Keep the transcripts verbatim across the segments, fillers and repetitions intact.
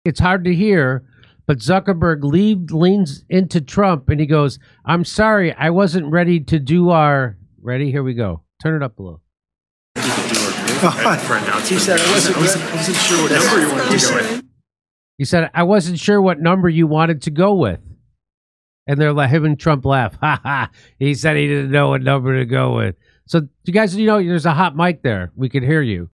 It's hard to hear, but Zuckerberg lead, leans into Trump and he goes, I'm sorry, I wasn't ready to do our... Ready? Here we go. Turn it up a little. For announcement. He said, I wasn't, I wasn't, I wasn't sure what number you wanted to go with. He said, I wasn't sure what number you wanted to go with. And they're like, him and Trump laugh. Ha ha. He said he didn't know what number to go with. So you guys, you know, there's a hot mic there. We could hear you.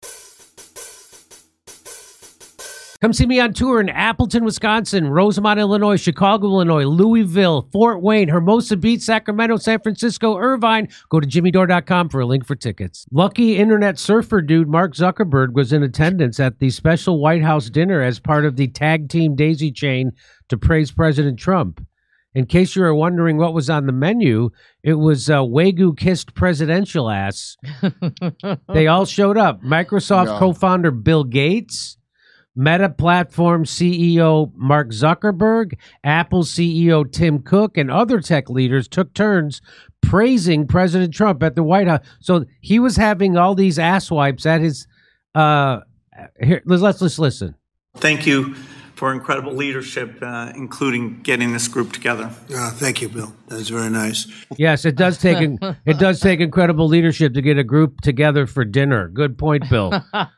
Come see me on tour in Appleton, Wisconsin, Rosemont, Illinois, Chicago, Illinois, Louisville, Fort Wayne, Hermosa Beach, Sacramento, San Francisco, Irvine. Go to jimmy dore dot com for a link for tickets. Lucky internet surfer dude Mark Zuckerberg was in attendance at the special White House dinner as part of the tag team daisy chain to praise President Trump. In case you were wondering what was on the menu, it was uh, Wagyu-kissed presidential ass. They all showed up. Microsoft no. co-founder Bill Gates, Meta Platform C E O Mark Zuckerberg, Apple C E O Tim Cook, and other tech leaders took turns praising President Trump at the White House. So he was having all these ass wipes at his... Uh, here, let's, let's, let's listen. Thank you for incredible leadership, uh, including getting this group together. Uh, thank you, Bill. That was very nice. Yes, it does take it does take incredible leadership to get a group together for dinner. Good point, Bill.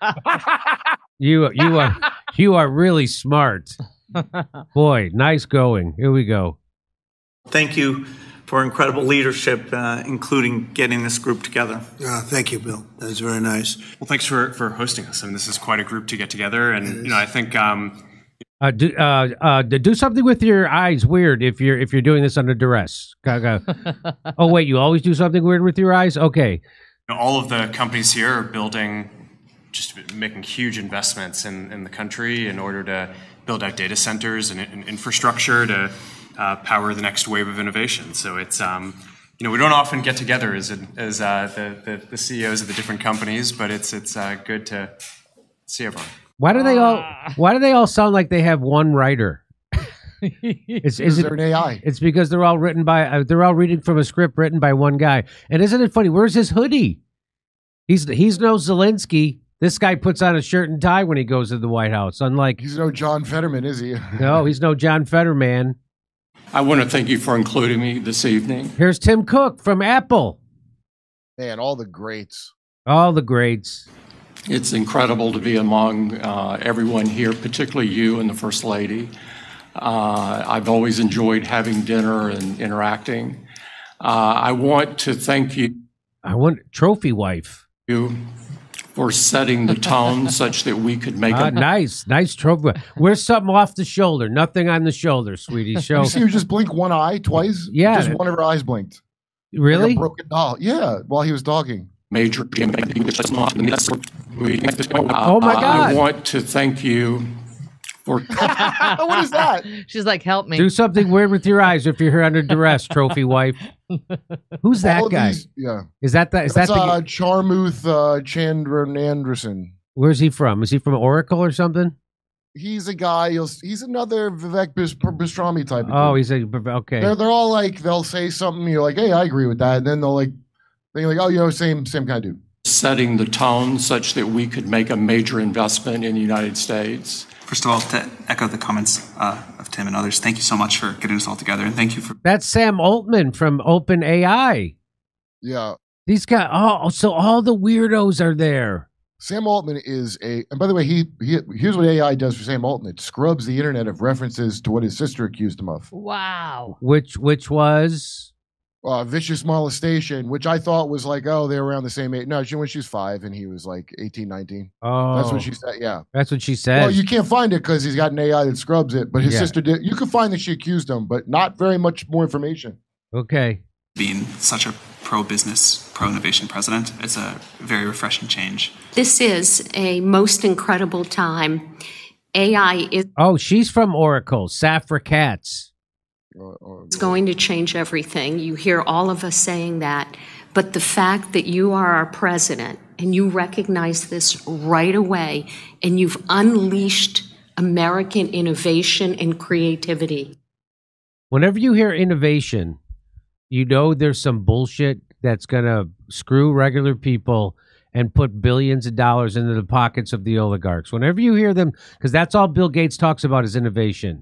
you you are you are really smart. Boy, nice going. Here we go. Thank you for incredible leadership, uh, including getting this group together. Uh, thank you, Bill. That was very nice. Well, thanks for, for hosting us. I mean, this is quite a group to get together, and you know, I think. Um, Uh, do, uh, uh, do something with your eyes weird if you're if you're doing this under duress. Oh wait, you always do something weird with your eyes? Okay. You know, all of the companies here are building, just making huge investments in, in the country in order to build out data centers and, and infrastructure to uh, power the next wave of innovation. So it's um, you know, we don't often get together as a, as uh, the, the the C E Os of the different companies, but it's it's uh, good to see everyone. Why do they all? Why do they all sound like they have one writer? It's, is it an A I? It's because they're all written by. Uh, they're all reading from a script written by one guy. And isn't it funny? Where's his hoodie? He's he's no Zelensky. This guy puts on a shirt and tie when he goes to the White House. Unlike he's no John Fetterman, is he? No, he's no John Fetterman. I want to thank you for including me this evening. Here's Tim Cook from Apple. Man, all the greats. All the greats. It's incredible to be among uh, everyone here, particularly you and the First Lady. Uh, I've always enjoyed having dinner and interacting. Uh, I want to thank you. I want trophy wife. You for setting the tone such that we could make uh, a nice, nice trophy. Where's something off the shoulder? Nothing on the shoulder, sweetie. Show. You see her just blink one eye twice? Yeah. Just one of her eyes blinked. Really? Like a broken doll. Yeah, while he was talking. Major. Uh, oh my God! I want to thank you for. What is that? She's like, help me. Do something weird with your eyes if you're here under duress, trophy wife. Who's that All guy? These, yeah. Is that the? Is That's, that the? Uh, Charmuth uh, Chandranandrasan. Where's he from? Is he from Oracle or something? He's a guy. He'll, he's another Vivek Pastrami type. Of oh, dude. he's a okay. They're they're all like they'll say something. You're like, hey, I agree with that, and then they'll like. They're like, oh, you know, same same kind of dude. Setting the tone such that we could make a major investment in the United States. First of all, to echo the comments uh, of Tim and others, thank you so much for getting us all together, and thank you for. That's Sam Altman from OpenAI. Yeah, these guys. Oh, so all the weirdos are there. Sam Altman is a, and by the way, he, he here's what A I does for Sam Altman: it scrubs the internet of references to what his sister accused him of. Wow. Which which was. Uh, vicious molestation, which I thought was like, oh, they're around the same age. No, she when she was five and he was like eighteen, nineteen. Oh, that's what she said. Yeah, that's what she said. Well, you can't find it because he's got an A I that scrubs it, but his yeah. sister did. You could find that she accused him, but not very much more information. Okay. Being such a pro-business, pro-innovation president, it's a very refreshing change. This is a most incredible time. A I is. Oh, she's from Oracle, Safra Katz. It's going to change everything. You hear all of us saying that, but the fact that you are our president and you recognize this right away and you've unleashed American innovation and creativity. Whenever you hear innovation, you know there's some bullshit that's going to screw regular people and put billions of dollars into the pockets of the oligarchs. Whenever you hear them, because that's all Bill Gates talks about is innovation.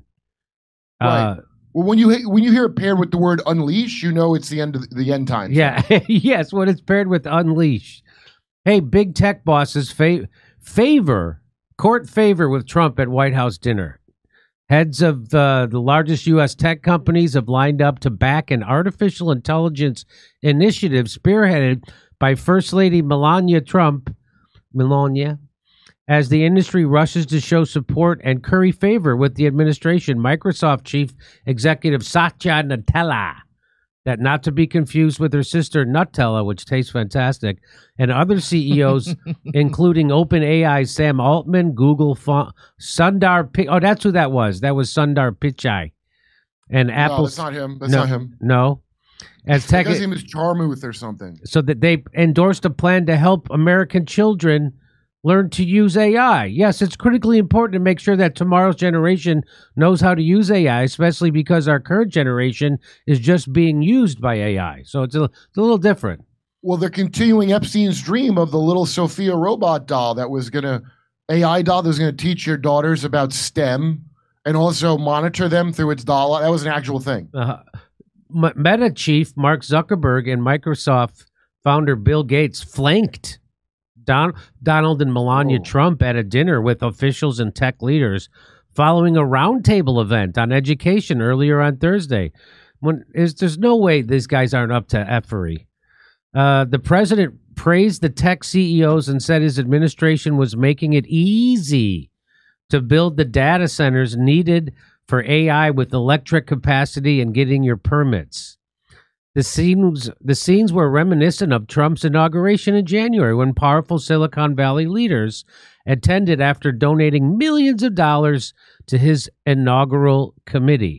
Right. Uh, Well, when you when you hear it paired with the word unleash, you know it's the end of the end times. yeah, yes, when it's paired with unleash. Hey, big tech bosses fa- favor, court favor with Trump at White House dinner. Heads of uh, the largest U S tech companies have lined up to back an artificial intelligence initiative spearheaded by First Lady Melania Trump, Melania, as the industry rushes to show support and curry favor with the administration. Microsoft Chief Executive Satya Nadella, that not to be confused with her sister Nutella, which tastes fantastic, and other C E Os, including OpenAI Sam Altman, Google fa- Sundar Pichai. Oh, that's who that was. That was Sundar Pichai. And Apple. No, that's not him. That's no, not him. No. As tech, That guy's name is Jarmuth or something. so that they endorsed a plan to help American children learn to use A I. Yes, it's critically important to make sure that tomorrow's generation knows how to use A I, especially because our current generation is just being used by A I. So it's a, it's a little different. Well, they're continuing Epstein's dream of the little Sophia robot doll that was going to, A I doll that was going to teach your daughters about STEM and also monitor them through its doll. That was an actual thing. Uh, M- Meta chief Mark Zuckerberg and Microsoft founder Bill Gates flanked Don- Donald and Melania Whoa. Trump at a dinner with officials and tech leaders following a roundtable event on education earlier on Thursday. When is there's no way these guys aren't up to effery. Uh, the president praised the tech C E Os and said his administration was making it easy to build the data centers needed for A I with electric capacity and getting your permits. The scenes, the scenes were reminiscent of Trump's inauguration in January when powerful Silicon Valley leaders attended after donating millions of dollars to his inaugural committee.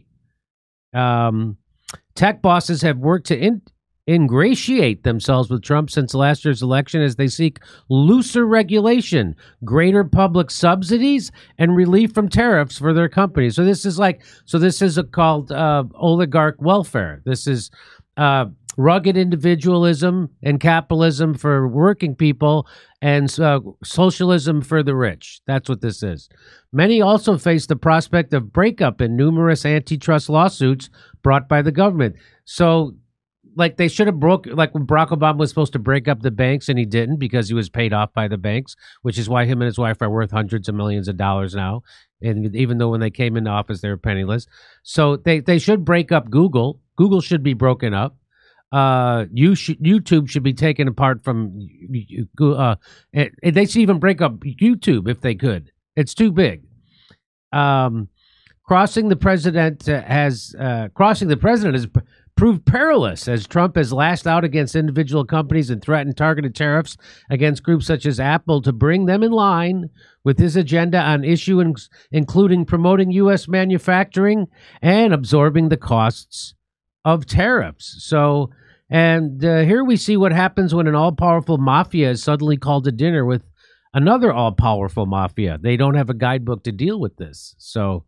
Um, tech bosses have worked to in, ingratiate themselves with Trump since last year's election as they seek looser regulation, greater public subsidies, and relief from tariffs for their companies. So this is like, so this is a, called uh, oligarch welfare. This is uh, rugged individualism and capitalism for working people and uh, socialism for the rich. That's what this is. Many also face the prospect of breakup in numerous antitrust lawsuits brought by the government. So like they should have broke, like when Barack Obama was supposed to break up the banks and he didn't because he was paid off by the banks, which is why him and his wife are worth hundreds of millions of dollars now. And even though when they came into office, they were penniless. So they, they should break up Google. Google should be broken up. Uh, you should, YouTube should be taken apart from, uh, and they should even break up YouTube if they could. It's too big. Um, crossing the president uh, has, uh, crossing the president has pr- proved perilous as Trump has lashed out against individual companies and threatened targeted tariffs against groups such as Apple to bring them in line with his agenda on issues including promoting U S manufacturing and absorbing the costs of tariffs. So, and uh, here we see what happens when an all-powerful mafia is suddenly called to dinner with another all-powerful mafia. They don't have a guidebook to deal with this. So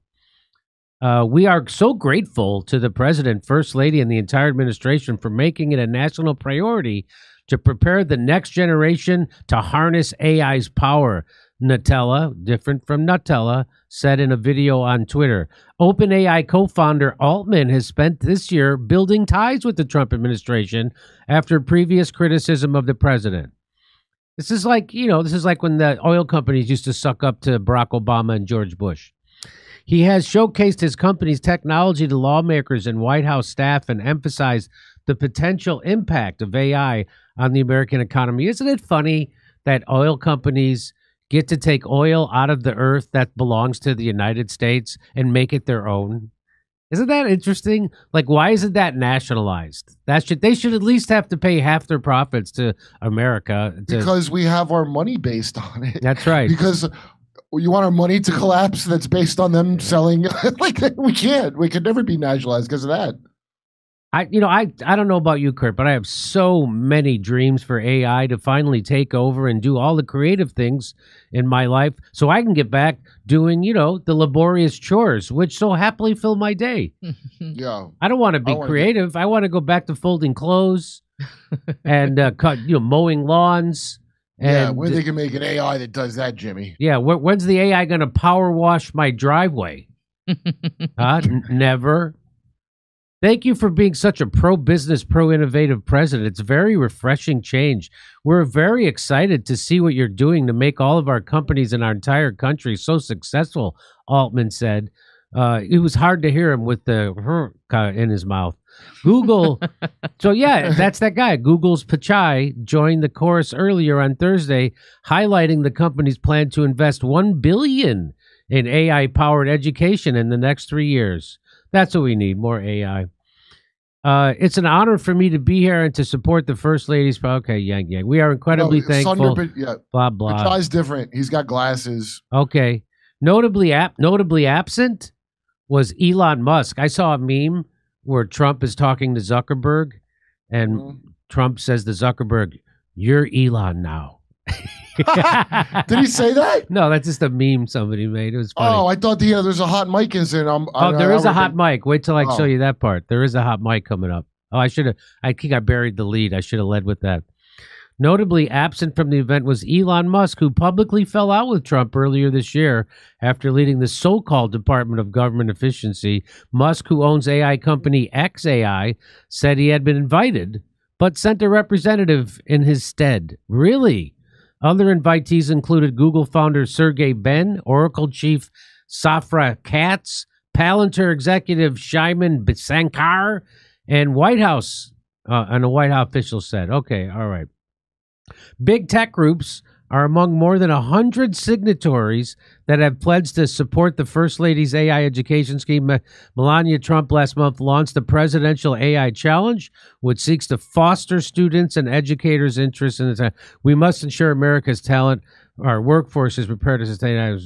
uh, we are so grateful to the president, first lady, and the entire administration for making it a national priority to prepare the next generation to harness A I's power. Nutella, different from Nutella, said in a video on Twitter. OpenAI co-founder Altman has spent this year building ties with the Trump administration after previous criticism of the president. This is like, you know, this is like when the oil companies used to suck up to Barack Obama and George Bush. He has showcased his company's technology to lawmakers and White House staff and emphasized the potential impact of A I on the American economy. Isn't it funny that oil companies get to take oil out of the earth that belongs to the United States and make it their own? Isn't that interesting? Like, why isn't that nationalized? That should they should at least have to pay half their profits to America. To, Because we have our money based on it. That's right. Because you want our money to collapse that's based on them selling. Like, we can't. We could never be nationalized because of that. I, you know, I, I don't know about you, Kurt, but I have so many dreams for A I to finally take over and do all the creative things in my life so I can get back doing, you know, the laborious chores, which so happily fill my day. Yeah. I don't want to be I wanna creative. I want to go back to folding clothes and uh, cut, you know, mowing lawns, Yeah, And when they can make an A I that does that, Jimmy. yeah, wh- when's the A I going to power wash my driveway? huh? N- never. Thank you for being such a pro-business, pro-innovative president. It's very refreshing change. We're very excited to see what you're doing to make all of our companies in our entire country so successful, Altman said. Uh, it was hard to hear him with the "huh" in his mouth. Google. So, yeah, that's that guy. Google's Pichai joined the chorus earlier on Thursday, highlighting the company's plan to invest one billion dollars in A I-powered education in the next three years. That's what we need, more A I. Uh, it's an honor for me to be here and to support the First Lady's. Okay, yang, yang. We are incredibly No, thankful. Sunder, yeah, Blah, blah. Pichai's different. He's got glasses. Okay. Notably, ap- notably absent was Elon Musk. I saw a meme where Trump is talking to Zuckerberg, and Mhm. Trump says to Zuckerberg, "You're Elon now." Did he say that? No, that's just a meme somebody made. It was funny. Oh, I thought the, uh, there's a hot mic incident. I'm, Oh, there is a hot mic. mic. Wait till I Oh. show you that part. There is a hot mic coming up. Oh, I should have. I think I buried the lead. I should have led with that. Notably absent from the event was Elon Musk, who publicly fell out with Trump earlier this year after leading the so-called Department of Government Efficiency. Musk, who owns A I company X A I, said he had been invited, but sent a representative in his stead. Really? Other invitees included Google founder Sergey Brin, Oracle chief Safra Katz, Palantir executive Shaiman Sankar, and White House, uh, and a White House official said. Okay, all right. Big tech groups are among more than one hundred signatories that have pledged to support the First Lady's A I education scheme. Melania Trump last month launched the Presidential A I Challenge, which seeks to foster students and educators' interest in it. We must ensure America's talent, our workforce is prepared to sustain.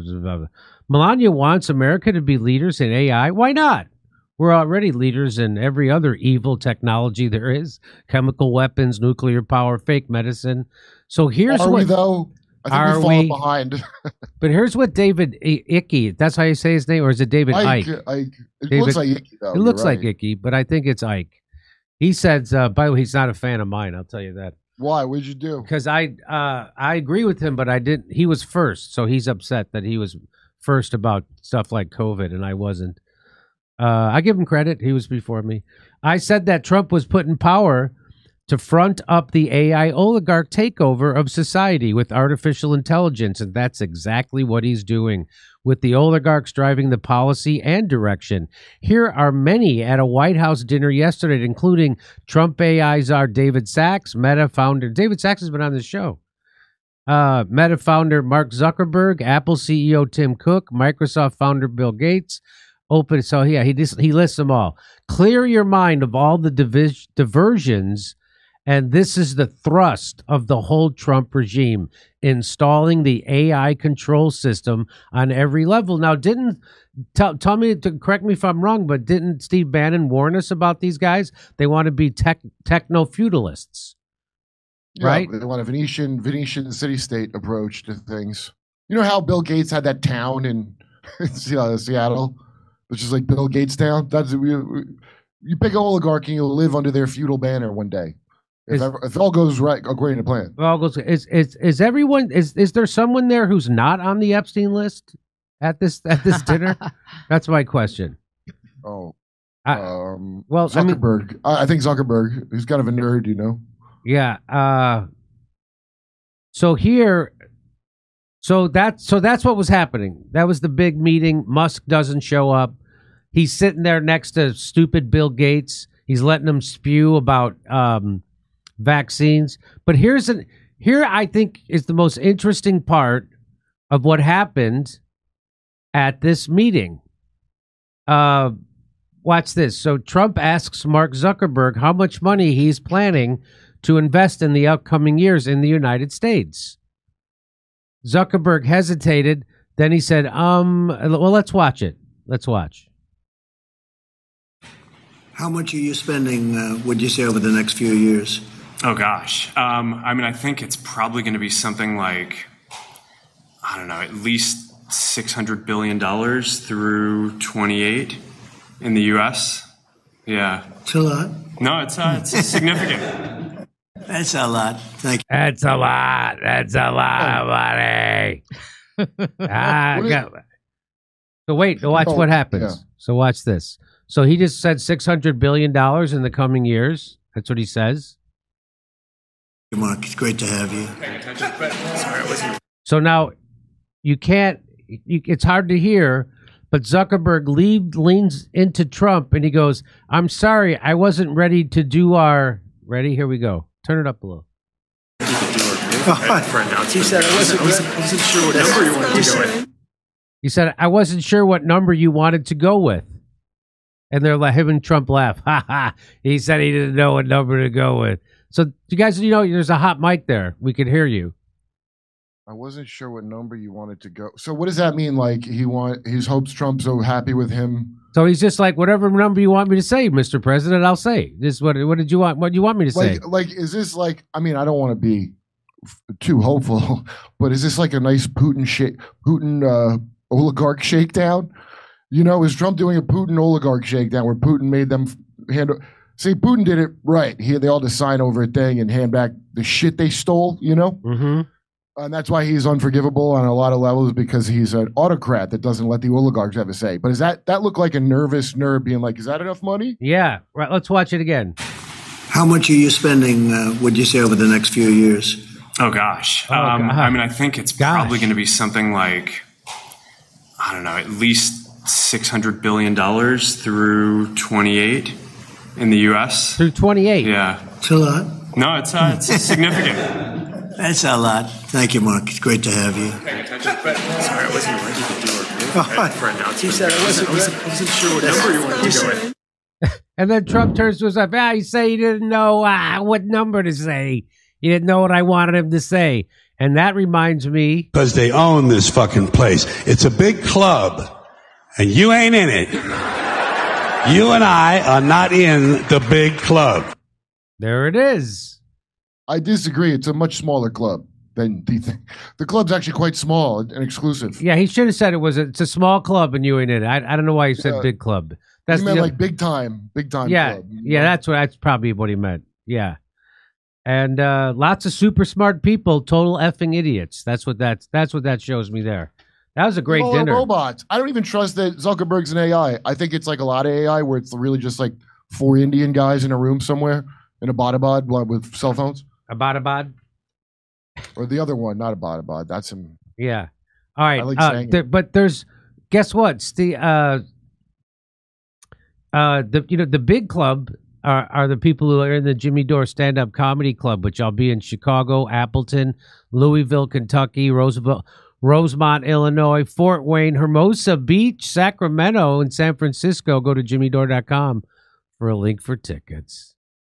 Melania wants America to be leaders in A I. Why not? We're already leaders in every other evil technology there is: chemical weapons, nuclear power, fake medicine. So here's Are what. we, though? I think Are we've fallen we? behind. But here's what David I- Icky. That's how you say his name, or is it David Ike? Ike, Ike. It David- looks like Icky, though. It looks You're like right. Icky, but I think it's Ike. He says, uh, by the way, he's not a fan of mine. I'll tell you that. Why? What'd you do? Because I uh, I agree with him, but I didn't. He was first, so he's upset that he was first about stuff like COVID, and I wasn't. Uh, I give him credit. He was before me. I said that Trump was put in power to front up the A I oligarch takeover of society with artificial intelligence, and that's exactly what he's doing, with the oligarchs driving the policy and direction. Here are many at a White House dinner yesterday, including Trump A I czar David Sachs, Meta founder. David Sachs has been on this show. Uh, Meta founder Mark Zuckerberg, Apple C E O Tim Cook, Microsoft founder Bill Gates. Open. So yeah, he just, he lists them all. Clear your mind of all the divis- diversions, and this is the thrust of the whole Trump regime: installing the A I control system on every level. Now, didn't tell tell me to correct me if I'm wrong, but didn't Steve Bannon warn us about these guys? They want to be tech techno feudalists. Yeah, Right? They want a Venetian Venetian city-state approach to things. You know how Bill Gates had that town in Seattle, which is like Bill Gates town? That's you, you pick an oligarchy and you'll live under their feudal banner one day. If, Is- ever, if all goes right, according to plan. Well, goes is is is everyone is is there someone there who's not on the Epstein list at this at this dinner? That's my question. Oh, I- um, well, I mean- Zuckerberg. I, I think Zuckerberg. He's kind of a nerd, you know. Yeah. Uh, so here, so that so that's what was happening. That was the big meeting. Musk doesn't show up. He's sitting there next to stupid Bill Gates. He's letting him spew about um, vaccines. But here's an here I think is the most interesting part of what happened at this meeting. Uh, watch this. So Trump asks Mark Zuckerberg how much money he's planning to invest in the upcoming years in the United States. Zuckerberg hesitated. Then he said, um, well, let's watch it. Let's watch. How much are you spending, uh, would you say, over the next few years? Oh, gosh. Um, I mean, I think it's probably going to be something like, I don't know, at least six hundred billion dollars through twenty-eight in the U S. Yeah. It's a lot. No, it's, uh, it's significant. That's a lot. Thank you. That's a lot. That's a lot of money. ah, What is- got- so wait, watch Oh, what happens. yeah. So watch this. So he just said six hundred billion dollars in the coming years. That's what he says. Mark, it's great to have you. So now you can't, you, it's hard to hear, but Zuckerberg leave, leans into Trump and he goes, I'm sorry, I wasn't ready to do our, ready? Here we go. Turn it up a little. He said, I wasn't, I wasn't, I wasn't sure what number you wanted to go with. He said, I wasn't sure what number you wanted to go with. And they're like, him and Trump laugh. Ha ha. He said he didn't know what number to go with. So you guys, you know, there's a hot mic there. We could hear you. I wasn't sure what number you wanted to go. So what does that mean? Like he want he hopes Trump's so happy with him. So he's just like, whatever number you want me to say, Mister President, I'll say. This what what did you want? What do you want me to say? Like like is this like? I mean, I don't want to be f- too hopeful, but is this like a nice Putin shake, Putin uh, oligarch shakedown? You know, is Trump doing a Putin oligarch shakedown where Putin made them f- hand? See, Putin did it right. He they all just sign over a thing and hand back the shit they stole. You know. Mm-hmm. And that's why he's unforgivable on a lot of levels because he's an autocrat that doesn't let the oligarchs have a say. But is that that look like a nervous nerd being like, is that enough money? Yeah. Right. Let's watch it again. How much are you spending, uh, would you say, over the next few years? Oh gosh. Oh, um, God. I mean, I think it's Gosh. probably going to be something like, I don't know, at least six hundred billion dollars through twenty-eight in the U S. Through twenty-eight. Yeah. It's a lot. No, it's uh, it's significant. That's a lot. Thank you, Mark. It's great to have you. Paying attention, but sorry, I wasn't ready to do Oh, it for announcement. he said I wasn't- I wasn't, I wasn't sure what number you wanted to go with. And then Trump turns to us like, ah, he said he didn't know ah, what number to say. He didn't know what I wanted him to say. And that reminds me. Because they own this fucking place. It's a big club, and you ain't in it. You and I are not in the big club. There it is. I disagree. It's a much smaller club than the thing. The club's actually quite small and exclusive. Yeah, he should have said it was a, it's a small club and you ain't in it. I, I don't know why he said Yeah. big club. He That's meant the- like big time, big time yeah, club. yeah. That's what that's probably what he meant. Yeah, and uh, lots of super smart people, total effing idiots. That's what that's that's what that shows me there. That was a great All are dinner. robots. I don't even trust that Zuckerberg's an A I. I think it's like a lot of A I where it's really just like four Indian guys in a room somewhere in a bodabod with cell phones. Abadabad. Or the other one, not a bodabod. That's him. Yeah. All right. I like uh, saying there- it. but there's guess what? It's the uh, uh, the you know the big club are are the people who are in the Jimmy Dore Stand Up Comedy Club, which I'll be in Chicago, Appleton, Louisville, Kentucky, Roosevelt. Rosemont, Illinois, Fort Wayne, Hermosa Beach, Sacramento, and San Francisco. Go to jimmy dore dot com for a link for tickets.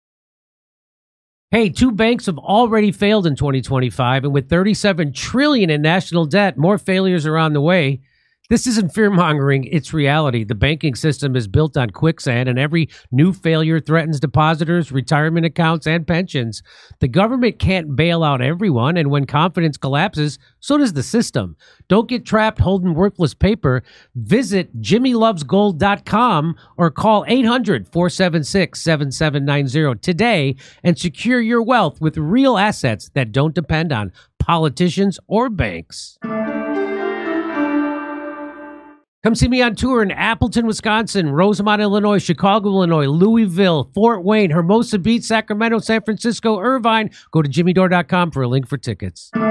Hey, two banks have already failed in twenty twenty-five, and with thirty-seven trillion dollars in national debt, more failures are on the way. This isn't fear-mongering, it's reality. The banking system is built on quicksand, and every new failure threatens depositors, retirement accounts, and pensions. The government can't bail out everyone, and when confidence collapses, so does the system. Don't get trapped holding worthless paper. Visit jimmy loves gold dot com or call eight hundred, four seven six, seven seven nine zero today and secure your wealth with real assets that don't depend on politicians or banks. Come see me on tour in Appleton, Wisconsin, Rosemont, Illinois, Chicago, Illinois, Louisville, Fort Wayne, Hermosa Beach, Sacramento, San Francisco, Irvine. Go to jimmy dore dot com for a link for tickets.